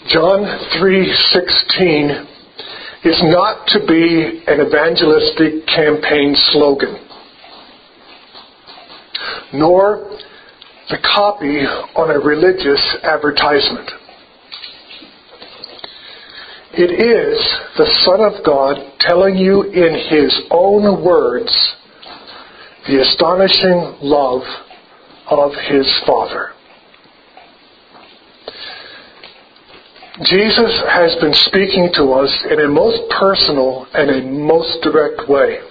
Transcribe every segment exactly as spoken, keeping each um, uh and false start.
John three sixteen is not to be an evangelistic campaign slogan, nor the copy on a religious advertisement. It is the Son of God telling you in His own words the astonishing love of His Father. Jesus has been speaking to us in a most personal and a most direct way.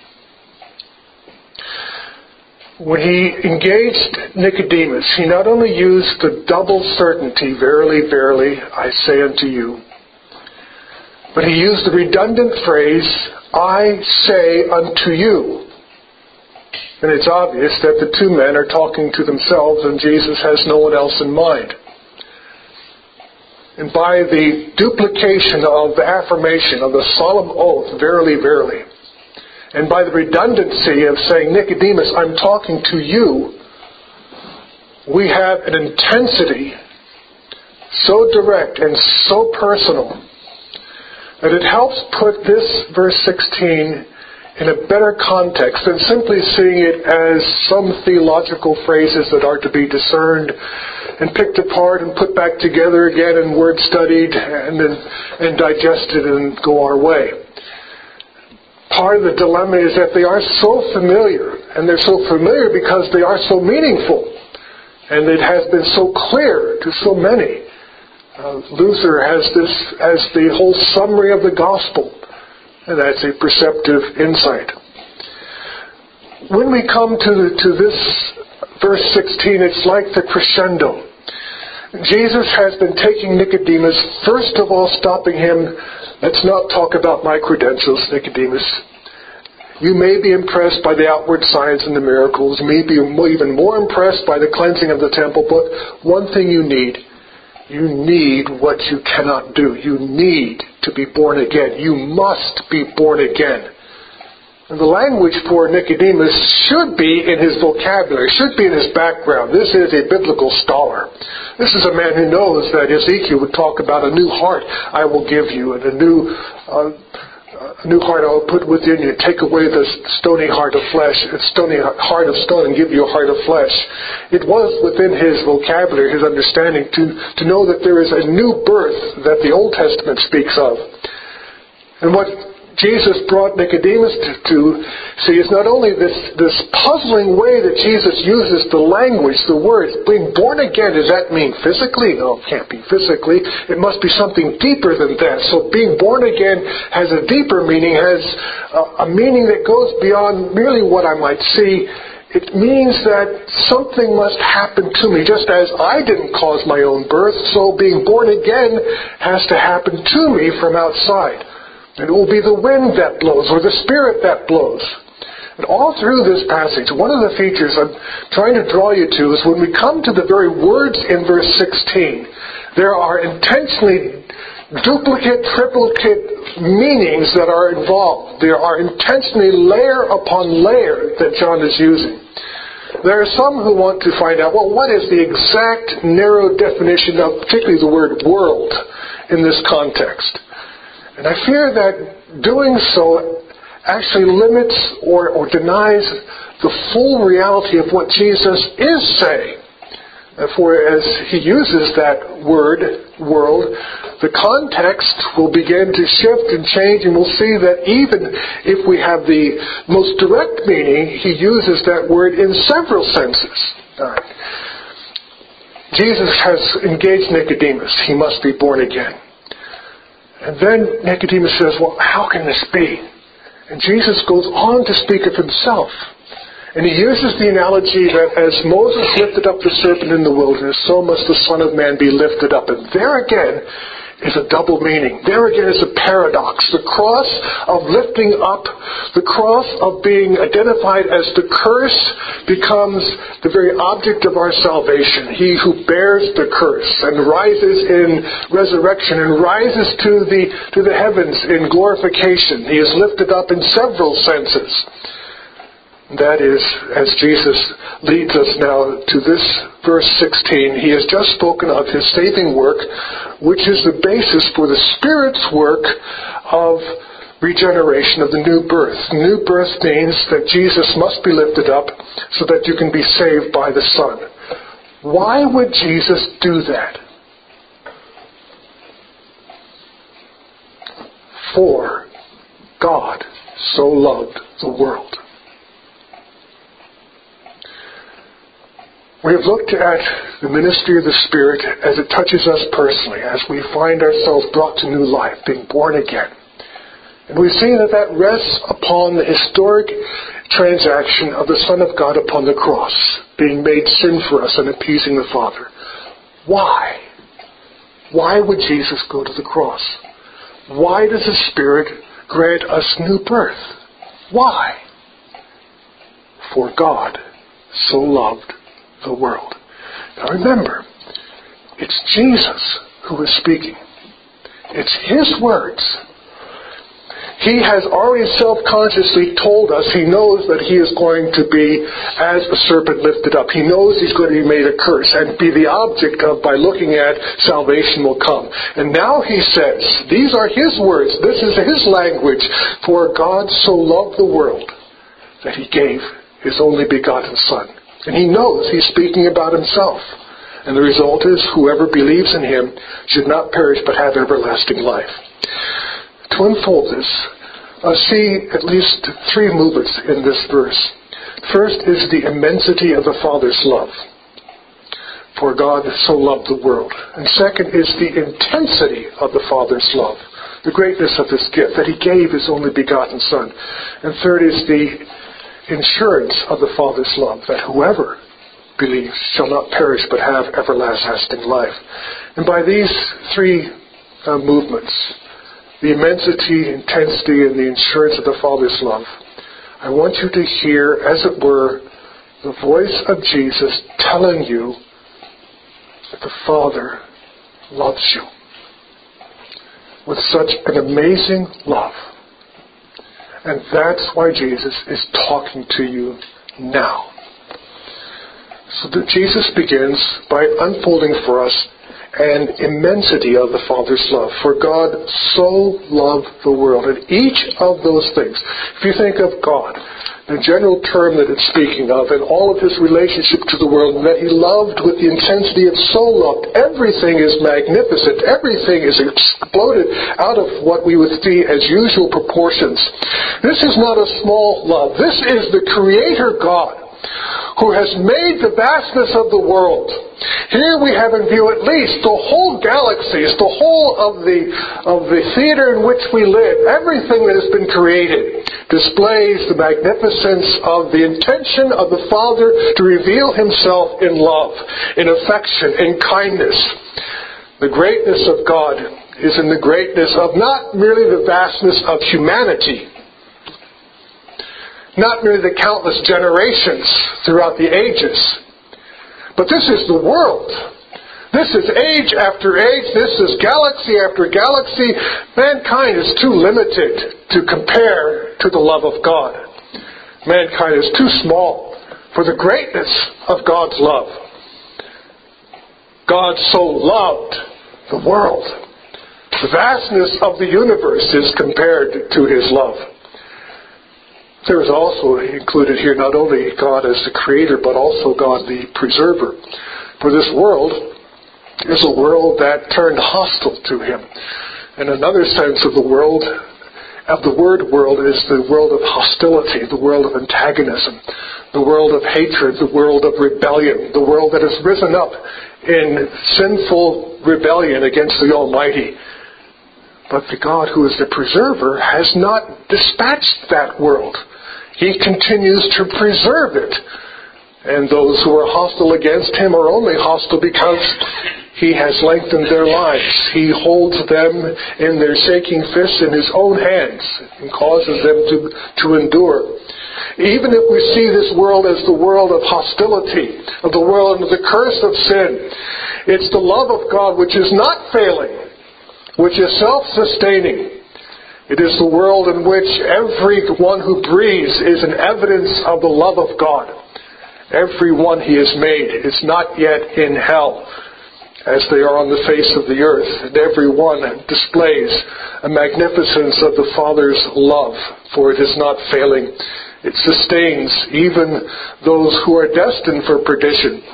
When He engaged Nicodemus, He not only used the double certainty, verily, verily, I say unto you, but He used the redundant phrase, I say unto you. And it's obvious that the two men are talking to themselves and Jesus has no one else in mind. And by the duplication of the affirmation of the solemn oath, verily, verily, and by the redundancy of saying, Nicodemus, I'm talking to you, we have an intensity so direct and so personal that it helps put this verse sixteen in a better context than simply seeing it as some theological phrases that are to be discerned and picked apart and put back together again and word studied and then and digested and go our way. Part of the dilemma is that they are so familiar, and they're so familiar because they are so meaningful, and it has been so clear to so many. Uh, Luther has this as the whole summary of the gospel, and that's a perceptive insight. When we come to, to this verse sixteen, it's like the crescendo. Jesus has been taking Nicodemus, first of all stopping him. Let's not talk about my credentials, Nicodemus. You may be impressed by the outward signs and the miracles. You may be even more impressed by the cleansing of the temple. But one thing you need, you need what you cannot do. You need to be born again. You must be born again. And the language for Nicodemus should be in his vocabulary, should be in his background. This is a biblical scholar. This is a man who knows that Ezekiel would talk about a new heart I will give you, and a new uh, a new heart I will put within you, take away the stony heart of flesh, a stony heart of stone, and give you a heart of flesh. It was within his vocabulary, his understanding, to, to know that there is a new birth that the Old Testament speaks of. And what Jesus brought Nicodemus to, to see is not only this, this puzzling way that Jesus uses the language, the words. Being born again, does that mean physically? No, it can't be physically. It must be something deeper than that. So being born again has a deeper meaning, has a, a meaning that goes beyond merely what I might see. It means that something must happen to me. Just as I didn't cause my own birth, so being born again has to happen to me from outside. And it will be the wind that blows, or the Spirit that blows. And all through this passage, one of the features I'm trying to draw you to is when we come to the very words in verse sixteen, there are intentionally duplicate, triplicate meanings that are involved. There are intentionally layer upon layer that John is using. There are some who want to find out, well, what is the exact narrow definition of particularly the word world in this context? And I fear that doing so actually limits or, or denies the full reality of what Jesus is saying. For as He uses that word, world, the context will begin to shift and change, and we'll see that even if we have the most direct meaning, He uses that word in several senses. All right. Jesus has engaged Nicodemus. He must be born again. And then Nicodemus says, well, how can this be? And Jesus goes on to speak of Himself. And He uses the analogy that as Moses lifted up the serpent in the wilderness, so must the Son of Man be lifted up. And there again is a double meaning. There again is a paradox. The cross of lifting up, the cross of being identified as the curse becomes the very object of our salvation. He who bears the curse and rises in resurrection and rises to the, to the heavens in glorification. He is lifted up in several senses. That is, as Jesus leads us now to this verse sixteen, he has just spoken of his saving work, which is the basis for the Spirit's work of regeneration, of the new birth. New birth means that Jesus must be lifted up so that you can be saved by the Son. Why would Jesus do that? For God so loved the world. We have looked at the ministry of the Spirit as it touches us personally, as we find ourselves brought to new life, being born again. And we've seen that that rests upon the historic transaction of the Son of God upon the cross, being made sin for us and appeasing the Father. Why? Why would Jesus go to the cross? Why does the Spirit grant us new birth? Why? For God so loved the world. Now remember, it's Jesus who is speaking. It's His words. He has already self-consciously told us he knows that he is going to be as a serpent lifted up. He knows he's going to be made a curse and be the object of, by looking at, salvation will come. And now he says, these are his words, this is his language, for God so loved the world that he gave his only begotten Son. And he knows he's speaking about himself. And the result is, whoever believes in him should not perish but have everlasting life. To unfold this, uh, see at least three movements in this verse. First is the immensity of the Father's love. For God so loved the world. And second is the intensity of the Father's love. The greatness of his gift, that he gave his only begotten Son. And third is the insurance of the Father's love, that whoever believes shall not perish but have everlasting life. And by these three uh, movements, the immensity, intensity, and the insurance of the Father's love, I want you to hear, as it were, the voice of Jesus telling you that the Father loves you with such an amazing love. And that's why Jesus is talking to you now. So that Jesus begins by unfolding for us an immensity of the Father's love. For God so loved the world. And each of those things, if you think of God, the general term that it's speaking of, and all of his relationship to the world, and that he loved with the intensity of so loved, everything is magnificent. Everything is exploded out of what we would see as usual proportions. This is not a small love. This is the Creator God who has made the vastness of the world. Here we have in view at least the whole galaxies, the whole of the of the theater in which we live. Everything that has been created displays the magnificence of the intention of the Father to reveal himself in love, in affection, in kindness. The greatness of God is in the greatness of not merely the vastness of humanity, not merely the countless generations throughout the ages, but this is the world. This is age after age. This is galaxy after galaxy. Mankind is too limited to compare to the love of God. Mankind is too small for the greatness of God's love. God so loved the world. The vastness of the universe is compared to his love. There is also included here not only God as the creator, but also God the preserver. For this world is a world that turned hostile to him. And another sense of the world, of the word world, is the world of hostility, the world of antagonism, the world of hatred, the world of rebellion, the world that has risen up in sinful rebellion against the Almighty. But the God who is the preserver has not dispatched that world. He continues to preserve it. And those who are hostile against him are only hostile because he has lengthened their lives. He holds them in their shaking fists in his own hands and causes them to, to endure. Even if we see this world as the world of hostility, of the world under the curse of sin, it's the love of God which is not failing, which is self-sustaining, It is the world in which everyone who breathes is an evidence of the love of God. Everyone He has made is not yet in hell, as they are on the face of the earth, and every one displays a magnificence of the Father's love, for it is not failing. It sustains even those who are destined for perdition.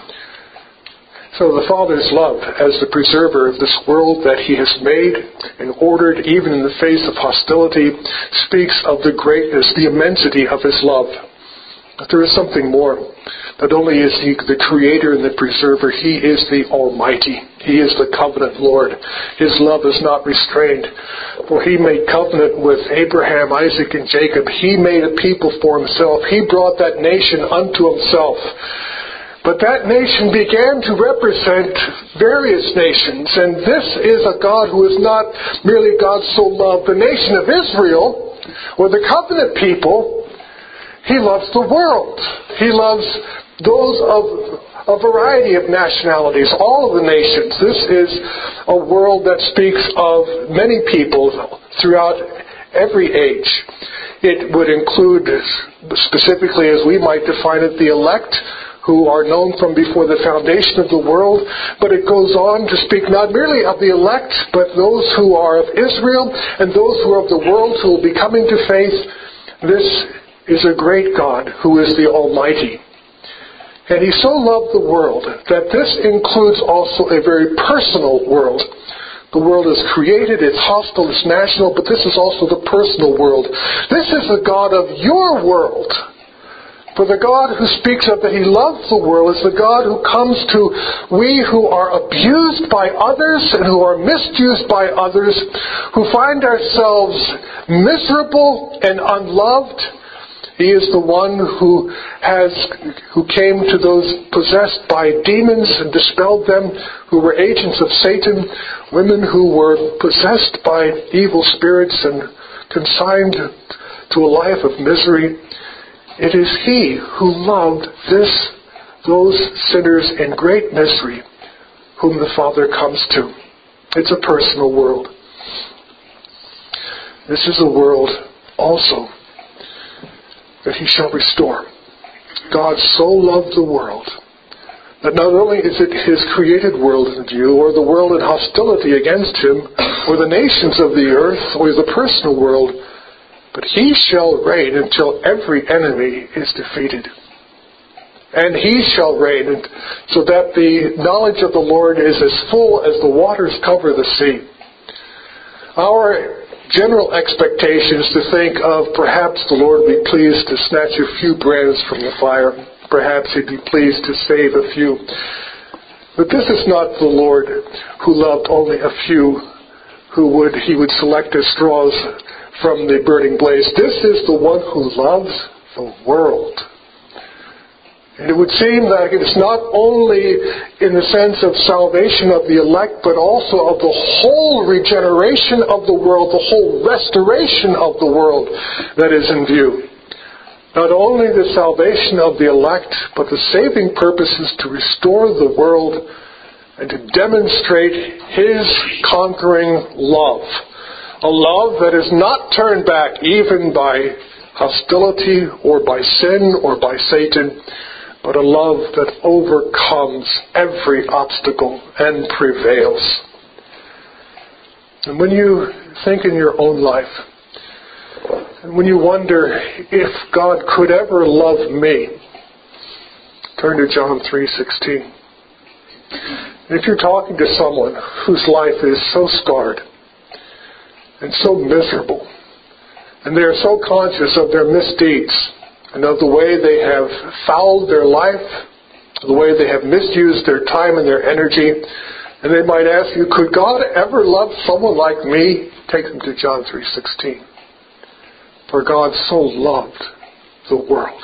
So the Father's love as the preserver of this world that He has made and ordered even in the face of hostility speaks of the greatness, the immensity of His love. But there is something more. Not only is He the Creator and the Preserver, He is the Almighty. He is the covenant Lord. His love is not restrained. For He made covenant with Abraham, Isaac, and Jacob. He made a people for Himself. He brought that nation unto Himself. But that nation began to represent various nations. And this is a God who is not merely God so loved the nation of Israel, or the covenant people. He loves the world. He loves those of a variety of nationalities, all of the nations. This is a world that speaks of many people throughout every age. It would include, specifically as we might define it, the elect, who are known from before the foundation of the world. But it goes on to speak not merely of the elect, but those who are of Israel and those who are of the world who will be coming to faith. This is a great God who is the Almighty. And He so loved the world that this includes also a very personal world. The world is created, it's hostile, it's national, but this is also the personal world. This is the God of your world. For the God who speaks of that He loves the world is the God who comes to we who are abused by others and who are misused by others, who find ourselves miserable and unloved. He is the one who has, who came to those possessed by demons and dispelled them, who were agents of Satan, women who were possessed by evil spirits and consigned to a life of misery. It is He who loved this, those sinners in great misery, whom the Father comes to. It's a personal world. This is a world also that He shall restore. God so loved the world that not only is it His created world in view, or the world in hostility against Him, or the nations of the earth, or the personal world, but He shall reign until every enemy is defeated. And He shall reign, and so that the knowledge of the Lord is as full as the waters cover the sea. Our general expectation is to think of perhaps the Lord would be pleased to snatch a few brands from the fire. Perhaps He'd be pleased to save a few. But this is not the Lord who loved only a few, who would He would select as straws from the burning blaze. This is the one who loves the world. And it would seem that it's not only in the sense of salvation of the elect, but also of the whole regeneration of the world, the whole restoration of the world that is in view. Not only the salvation of the elect, but the saving purpose is to restore the world and to demonstrate His conquering love. A love that is not turned back even by hostility or by sin or by Satan, but a love that overcomes every obstacle and prevails. And when you think in your own life, and when you wonder if God could ever love me, turn to John three sixteen. And if you're talking to someone whose life is so scarred and so miserable, and they are so conscious of their misdeeds, and of the way they have fouled their life, the way they have misused their time and their energy, and they might ask you, could God ever love someone like me? Take them to John three sixteen. For God so loved the world.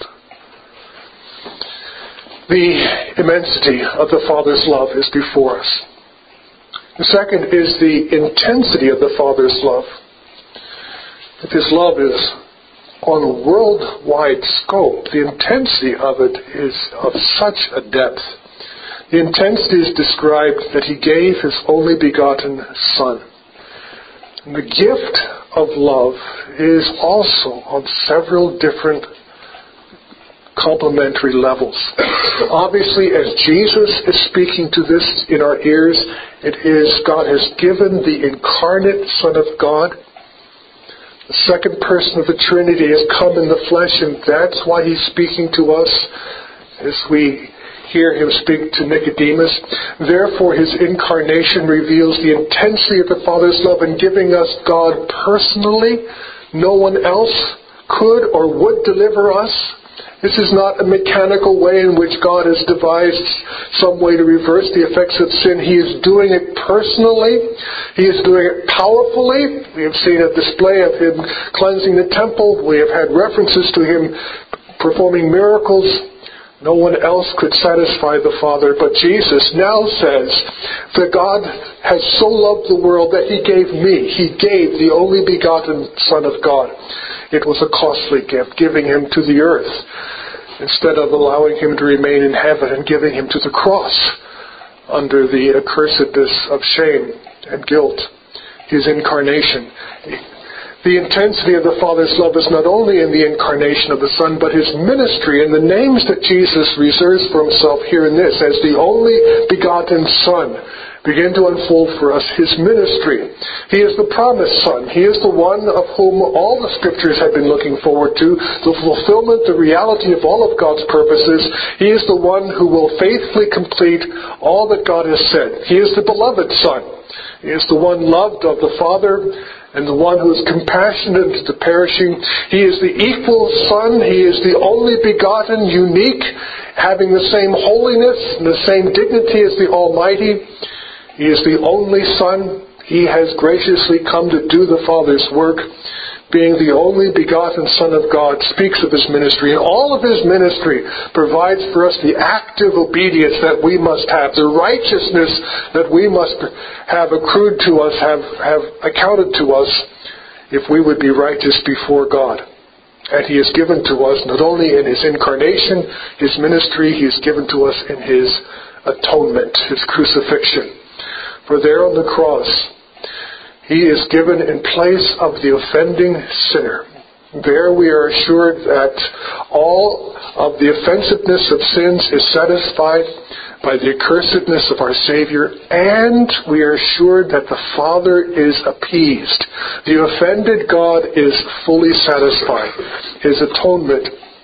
The immensity of the Father's love is before us. The second is the intensity of the Father's love. If His love is on a worldwide scope, the intensity of it is of such a depth. The intensity is described that He gave His only begotten Son. And the gift of love is also on several different complementary levels. Obviously, as Jesus is speaking to this in our ears, it is God has given the incarnate Son of God. The second person of the Trinity has come in the flesh, and that's why He's speaking to us as we hear Him speak to Nicodemus. Therefore, His incarnation reveals the intensity of the Father's love in giving us God personally. No one else could or would deliver us. This is not a mechanical way in which God has devised some way to reverse the effects of sin. He is doing it personally. He is doing it powerfully. We have seen a display of Him cleansing the temple. We have had references to Him performing miracles. No one else could satisfy the Father, but Jesus now says that God has so loved the world that He gave me. He gave the only begotten Son of God. It was a costly gift, giving Him to the earth instead of allowing Him to remain in heaven and giving Him to the cross under the accursedness of shame and guilt. His incarnation. The intensity of the Father's love is not only in the incarnation of the Son, but His ministry and the names that Jesus reserves for Himself here in this as the only begotten Son begin to unfold for us His ministry. He is the promised Son. He is the one of whom all the Scriptures have been looking forward to, the fulfillment, the reality of all of God's purposes. He is the one who will faithfully complete all that God has said. He is the beloved Son. He is the one loved of the Father and the one who is compassionate to the perishing. He is the equal Son. He is the only begotten, unique, having the same holiness and the same dignity as the Almighty. He is the only Son. He has graciously come to do the Father's work. Being the only begotten Son of God, speaks of His ministry. And all of His ministry provides for us the active obedience that we must have, the righteousness that we must have accrued to us, have, have accounted to us, if we would be righteous before God. And He has given to us, not only in His incarnation, His ministry, He has given to us in His atonement, His crucifixion. For there on the cross, He is given in place of the offending sinner. There we are assured that all of the offensiveness of sins is satisfied by the accursedness of our Savior, and we are assured that the Father is appeased. The offended God is fully satisfied. His atonement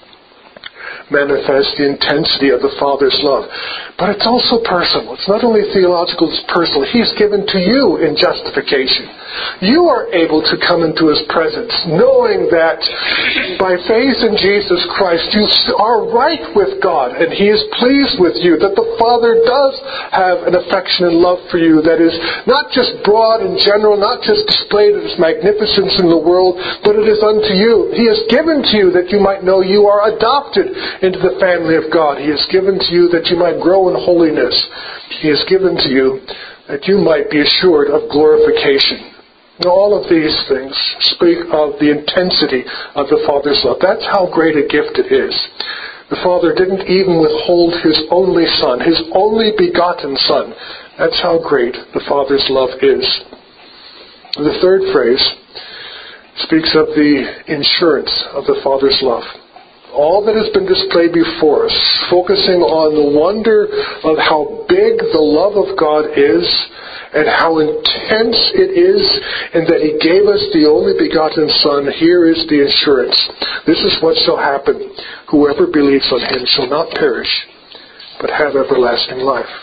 manifests the intensity of the Father's love. But it's also personal. It's not only theological, it's personal. He's given to you in justification. You are able to come into His presence knowing that by faith in Jesus Christ you are right with God and He is pleased with you, that the Father does have an affection and love for you that is not just broad and general, not just displayed as magnificence in the world, but it is unto you. He has given to you that you might know you are adopted into the family of God. He has given to you that you might grow in holiness. He has given to you that you might be assured of glorification. Now, all of these things speak of the intensity of the Father's love. That's how great a gift it is. The Father didn't even withhold His only Son, His only begotten Son. That's how great the Father's love is. The third phrase speaks of the insurance of the Father's love. All that has been displayed before us, focusing on the wonder of how big the love of God is and how intense it is, and that He gave us the only begotten Son. Here is the assurance. This is what shall happen. Whoever believes on Him shall not perish, but have everlasting life.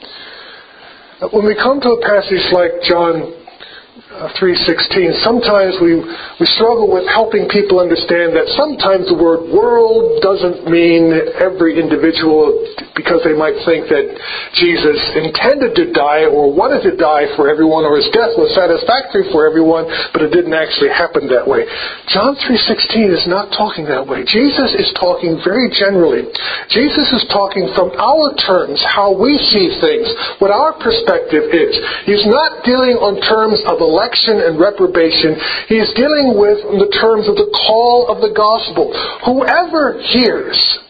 When we come to a passage like John three sixteen, sometimes we, we struggle with helping people understand that sometimes the word world doesn't mean every individual, because they might think that Jesus intended to die or wanted to die for everyone, or His death was satisfactory for everyone, but it didn't actually happen that way. John three sixteen is not talking that way. Jesus is talking very generally. Jesus is talking from our terms, how we see things, what our perspective is. He's not dealing on terms of election and reprobation. He is dealing with the terms of the call of the gospel. Whoever hears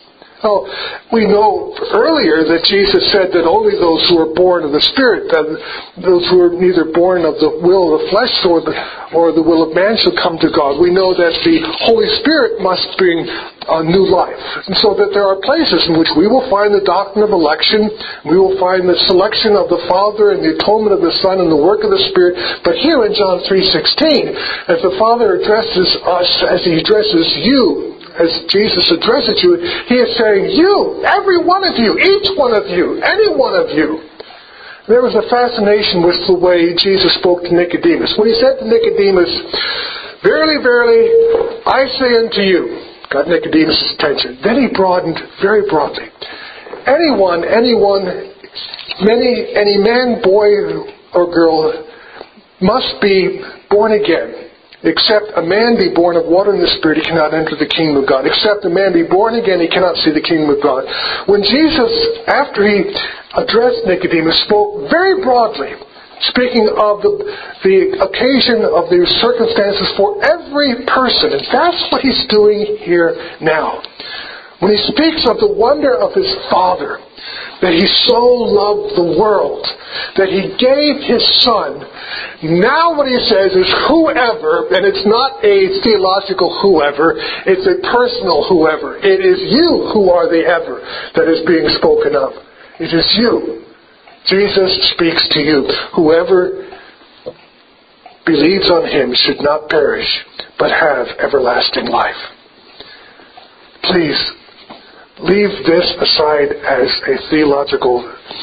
Well, we know earlier that Jesus said that only those who are born of the Spirit, that those who are neither born of the will of the flesh or the, or the will of man shall come to God. We know that the Holy Spirit must bring a new life. And so that there are places in which we will find the doctrine of election, we will find the selection of the Father and the atonement of the Son and the work of the Spirit. But here in John three sixteen, as the Father addresses us, as He addresses you, as Jesus addresses you, He is saying, you, every one of you, each one of you, any one of you. There was a fascination with the way Jesus spoke to Nicodemus. When He said to Nicodemus, verily, verily, I say unto you, got Nicodemus' attention. Then He broadened very broadly. Anyone, anyone, many, any man, boy, or girl must be born again. Except a man be born of water and the Spirit, he cannot enter the kingdom of God. Except a man be born again, he cannot see the kingdom of God. When Jesus, after He addressed Nicodemus, spoke very broadly, speaking of the, the occasion of the circumstances for every person, and that's what He's doing here now. When He speaks of the wonder of His Father, that He so loved the world, that He gave His Son. Now what He says is whoever, and it's not a theological whoever, it's a personal whoever. It is you who are the ever that is being spoken of. It is you. Jesus speaks to you. Whoever believes on Him should not perish, but have everlasting life. Please, leave this aside as a theological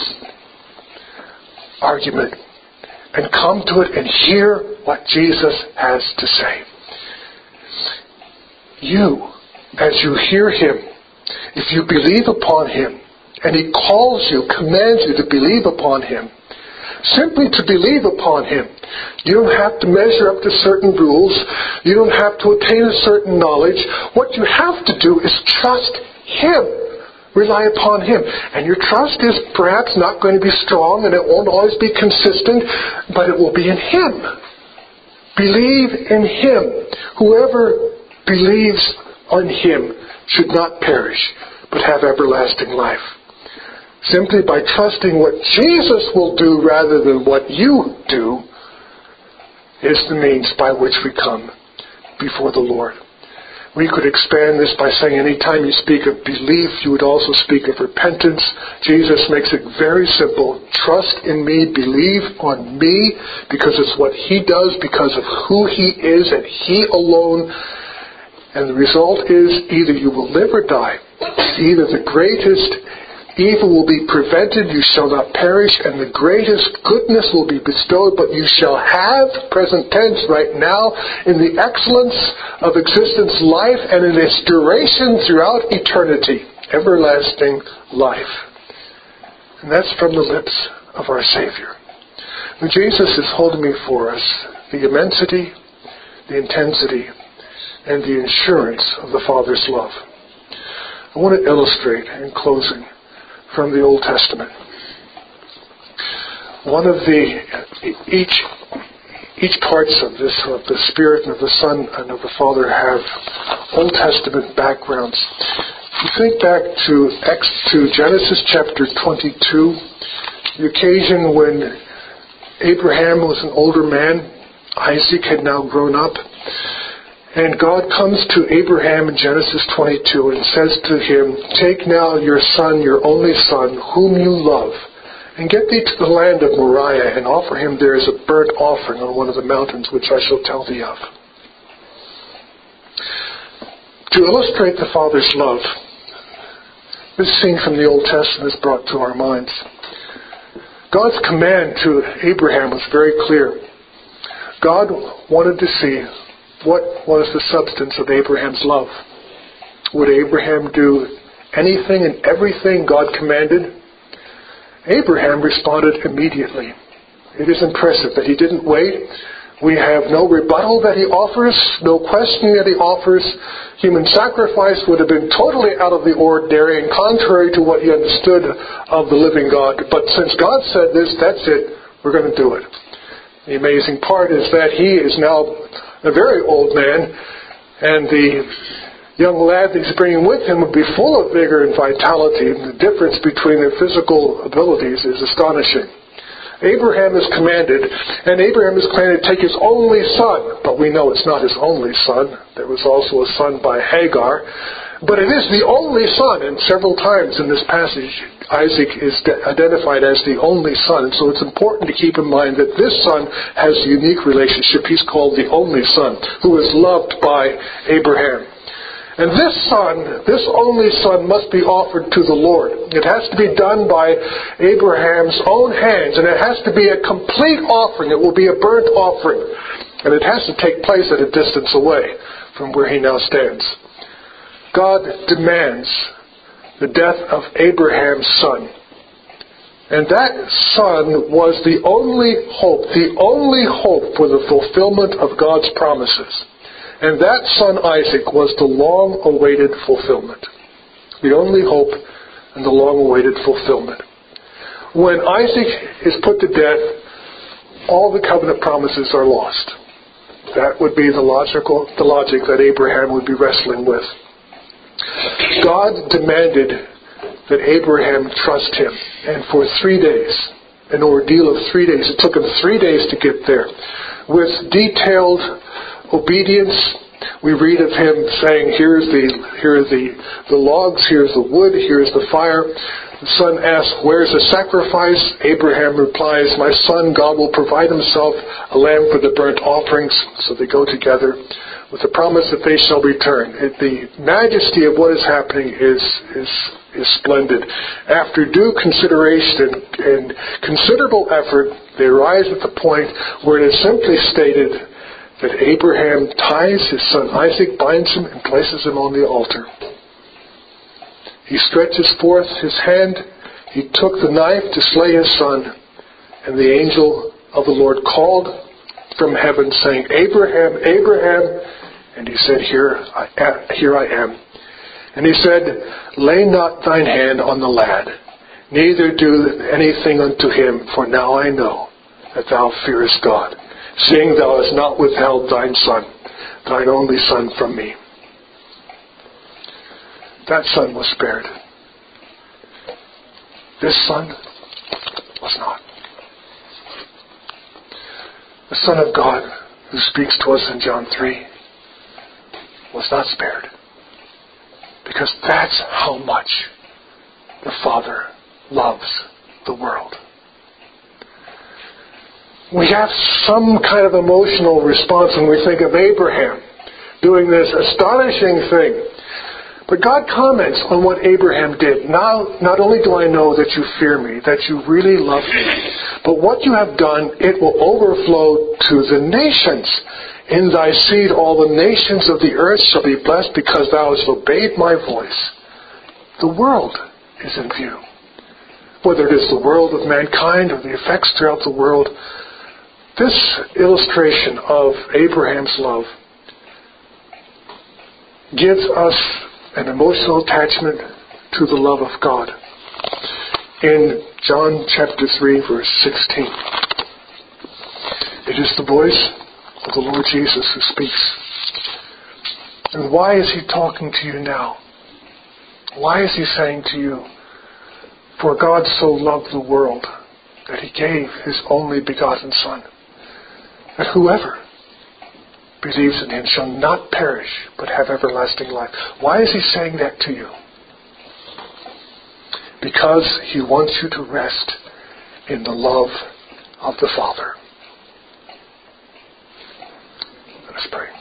argument and come to it and hear what Jesus has to say. You, as you hear Him, if you believe upon Him, and He calls you, commands you to believe upon Him, simply to believe upon Him. You don't have to measure up to certain rules. You don't have to attain a certain knowledge. What you have to do is trust Him. Rely upon Him. And your trust is perhaps not going to be strong, and it won't always be consistent, but it will be in Him. Believe in Him. Whoever believes on Him should not perish, but have everlasting life. Simply by trusting what Jesus will do rather than what you do is the means by which we come before the Lord. We could expand this by saying any time you speak of belief, you would also speak of repentance. Jesus makes it very simple. Trust in me, believe on me, because it's what He does, because of who He is and He alone. And the result is either you will live or die. Either the greatest evil will be prevented, you shall not perish, and the greatest goodness will be bestowed, but you shall have, present tense right now, in the excellence of existence life, and in its duration throughout eternity, everlasting life. And that's from the lips of our Savior. And Jesus is holding before us the immensity, the intensity, and the assurance of the Father's love. I want to illustrate in closing from the Old Testament. One of the each each parts of this of the Spirit and of the Son and of the Father have Old Testament backgrounds. If you think back to Ex to Genesis chapter twenty-two, the occasion when Abraham was an older man, Isaac had now grown up. And God comes to Abraham in Genesis twenty-two and says to him, take now your son, your only son, whom you love, and get thee to the land of Moriah, and offer him there as a burnt offering on one of the mountains which I shall tell thee of. To illustrate the Father's love, this scene from the Old Testament is brought to our minds. God's command to Abraham was very clear. God wanted to see what was the substance of Abraham's love. Would Abraham do anything and everything God commanded? Abraham responded immediately. It is impressive that he didn't wait. We have no rebuttal that he offers, no questioning that he offers. Human sacrifice would have been totally out of the ordinary and contrary to what he understood of the living God. But since God said this, that's it. We're going to do it. The amazing part is that he is now a very old man, and the young lad that he's bringing with him would be full of vigor and vitality, and the difference between their physical abilities is astonishing. Abraham is commanded, and Abraham is commanded to take his only son, but we know it's not his only son. There was also a son by Hagar, but it is the only son, and several times in this passage, Isaac is de- identified as the only son, and so it's important to keep in mind that this son has a unique relationship. He's called the only son, who is loved by Abraham. And this son, this only son, must be offered to the Lord. It has to be done by Abraham's own hands, and it has to be a complete offering. It will be a burnt offering. And it has to take place at a distance away from where he now stands. God demands the death of Abraham's son. And that son was the only hope, the only hope for the fulfillment of God's promises. And that son Isaac was the long-awaited fulfillment. The only hope and the long-awaited fulfillment. When Isaac is put to death, all the covenant promises are lost. That would be the logical, the logic that Abraham would be wrestling with. God demanded that Abraham trust him. And for three days, an ordeal of three days, it took him three days to get there, with detailed obedience. We read of him saying, here's the here are the, the logs, here's the wood, here's the fire. The son asks, where's the sacrifice? Abraham replies, my son, God will provide himself a lamb for the burnt offerings. So they go together with the promise that they shall return. It, the majesty of what is happening is, is, is splendid. After due consideration and, and considerable effort, they arrive at the point where it is simply stated that Abraham ties his son Isaac, binds him, and places him on the altar. He stretches forth his hand. He took the knife to slay his son, and the angel of the Lord called from heaven, saying, Abraham, Abraham. And he said, Here I am. Here I am. And he said, lay not thine hand on the lad, neither do anything unto him, for now I know that thou fearest God, seeing thou hast not withheld thine son, thine only son, from me. That son was spared. This son was not. The Son of God, who speaks to us in John three, was not spared. Because that's how much the Father loves the world. We have some kind of emotional response when we think of Abraham doing this astonishing thing. But God comments on what Abraham did. Now, not only do I know that you fear me, that you really love me, but what you have done, it will overflow to the nations. In thy seed all the nations of the earth shall be blessed, because thou hast obeyed my voice. The world is in view. Whether it is the world of mankind or the effects throughout the world, this illustration of Abraham's love gives us an emotional attachment to the love of God. In John chapter three, verse sixteen, it is the voice of the Lord Jesus who speaks. And why is he talking to you now? Why is he saying to you, for God so loved the world that he gave his only begotten Son, that whoever believes in him shall not perish, but have everlasting life. Why is he saying that to you? Because he wants you to rest in the love of the Father. Let us pray.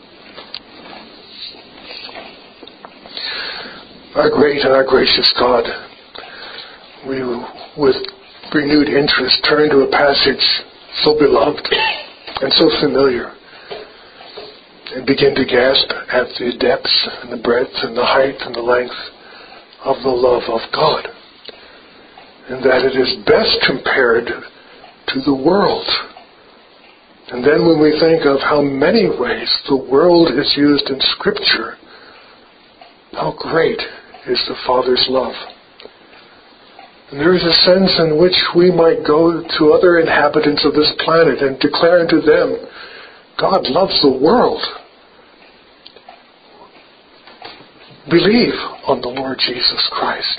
Our great and our gracious God, we with renewed interest turn to a passage so beloved and so familiar, and begin to gasp at the depths and the breadth and the height and the length of the love of God. And that it is best compared to the world. And then when we think of how many ways the world is used in Scripture, how great is the Father's love. And there is a sense in which we might go to other inhabitants of this planet and declare unto them, God loves the world. believe on the Lord Jesus Christ.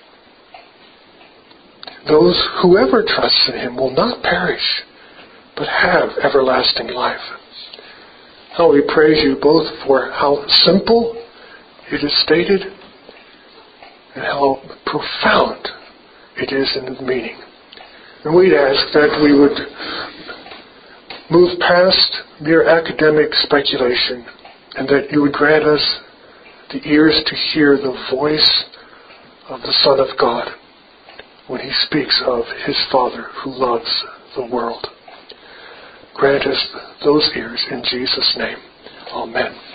Those whoever trusts in him will not perish, but have everlasting life. How we praise you both for how simple it is stated and how profound it is in the meaning. And we'd ask that we would move past mere academic speculation and that you would grant us the ears to hear the voice of the Son of God when he speaks of his Father who loves the world. Grant us those ears in Jesus' name. Amen.